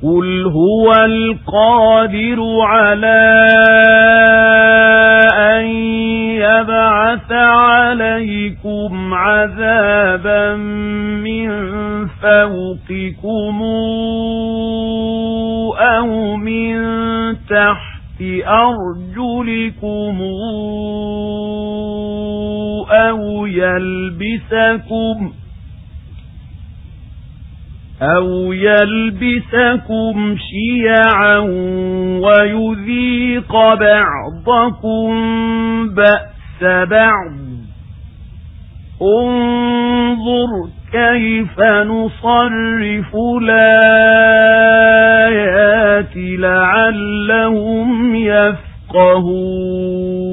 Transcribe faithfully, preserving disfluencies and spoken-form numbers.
قل هو القادر على أن يبعث عليكم عذابا من فوقكم أو من تحت أرجلكم أو يلبسكم أو يلبسكم شيعا ويذيق بعضكم بأس بعض انظر كيف نصرف الآيات لعلهم يفقهون